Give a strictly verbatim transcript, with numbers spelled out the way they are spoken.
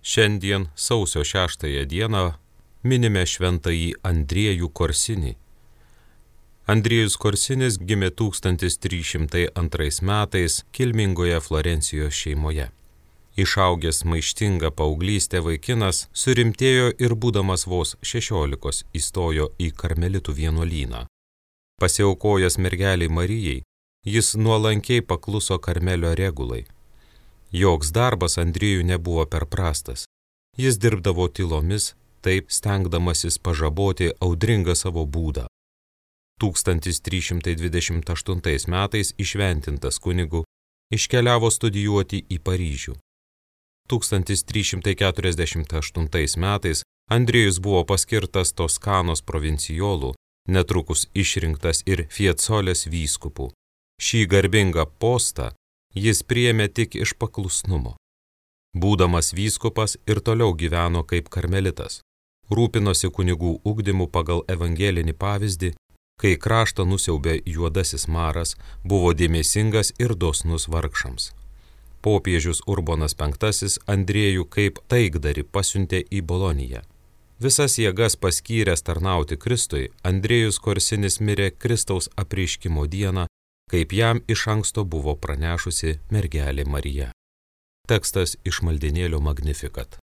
Šiandien sausio šeštąją dieną minime šventąjį Andriejų Korsinį. Andriejus Korsinis gimė tūkstantis trys šimtai antrais metais kilmingoje Florencijos šeimoje. Išaugęs maištingą paauglystę vaikinas surimtėjo ir būdamas vos šešiolikos įstojo į karmelitų vienuolyną. Pasiaukojęs mergeliai Marijai, jis nuolankiai pakluso karmelio regulai. Joks darbas Andriejui nebuvo per prastas. Jis dirbdavo tylomis, taip stengdamasis pažaboti audringą savo būdą. tūkstantis trys šimtai dvidešimt aštuntais metais įšventintas kunigu iškeliavo studijuoti į Paryžių. tūkstantis trys šimtai keturiasdešimt aštuntais metais Andriejus buvo paskirtas Toskanos provincijolų, netrukus išrinktas ir Fiecolės vyskupu. Šį garbingą postą jis priėmė tik iš paklusnumo. Būdamas vyskupas ir toliau gyveno kaip karmelitas, rūpinosi kunigų ugdymu pagal evangelinį pavyzdį, kai kraštą nusiaubė juodasis maras, buvo dėmesingas ir dosnus vargšams. Popiežius Urbonas penktasis Andriejų kaip taikdarį pasiuntė į Boloniją. Visas jėgas paskyręs tarnauti Kristui, Andriejus Korsinis mirė Kristaus apreiškimo dieną, kaip jam iš anksto buvo pranešusi mergelė Marija. Tekstas iš maldynėlio Magnificat.